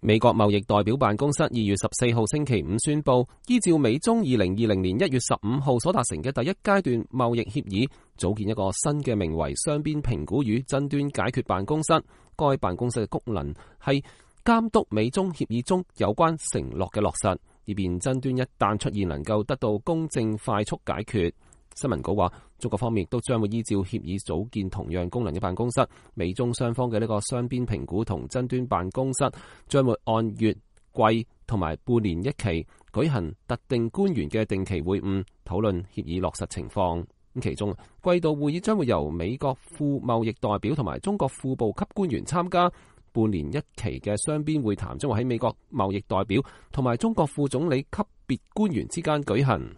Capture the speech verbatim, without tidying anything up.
美國貿易代表辦公室二月十四號星期五宣布，依照美中二零二零年一月十五號所達成嘅第一階段貿易協議，組建一個新嘅名為雙邊評估與爭端解決辦公室。該辦公室嘅功能係監督美中協議中有關承諾嘅落實，以便爭端一旦出現能夠得到公正快速解決。新聞稿話，中國方面亦都將會依照協議組建同樣功能嘅辦公室。美中雙方嘅呢個雙邊評估同爭端辦公室將會按月、季同埋半年一期舉行特定官員嘅定期會晤，討論協議落實情況。咁其中季度會議將會由美國副貿易代表同埋中國副部級官員參加。半年一期嘅雙邊會談將會喺美國貿易代表同埋中國副總理級別官員之間舉行。